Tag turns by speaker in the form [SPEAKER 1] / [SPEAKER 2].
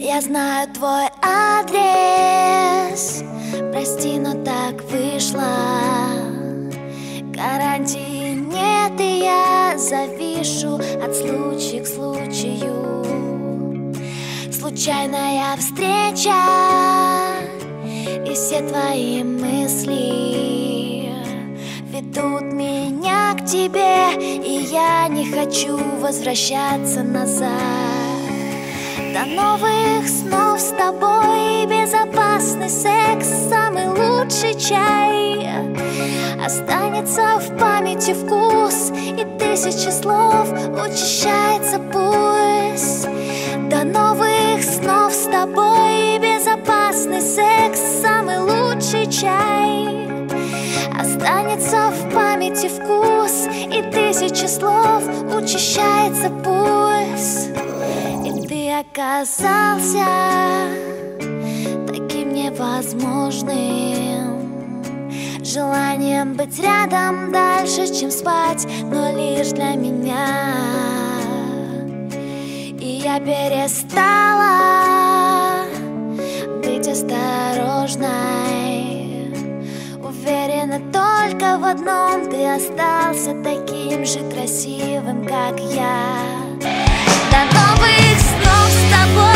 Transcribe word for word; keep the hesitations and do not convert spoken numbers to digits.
[SPEAKER 1] Я знаю твой адрес, прости, но так вышло. Гарантии нет, и я завишу от случая к случаю. Случайная встреча, и все твои мысли ведут меня к тебе, и я не хочу возвращаться назад. До новых снов с тобой, безопасный секс, самый лучший чай. Останется в памяти вкус, и тысячи слов учащается пульс. До новых снов с тобой, безопасный секс, самый лучший чай. Останется в памяти вкус, и тысячи слов учащается пульс. Оказался таким невозможным, желанием быть рядом дальше, чем спать, но лишь для меня. И я перестала быть осторожной, уверена только в одном: ты остался таким же красивым, как я. До новых снов с тобой.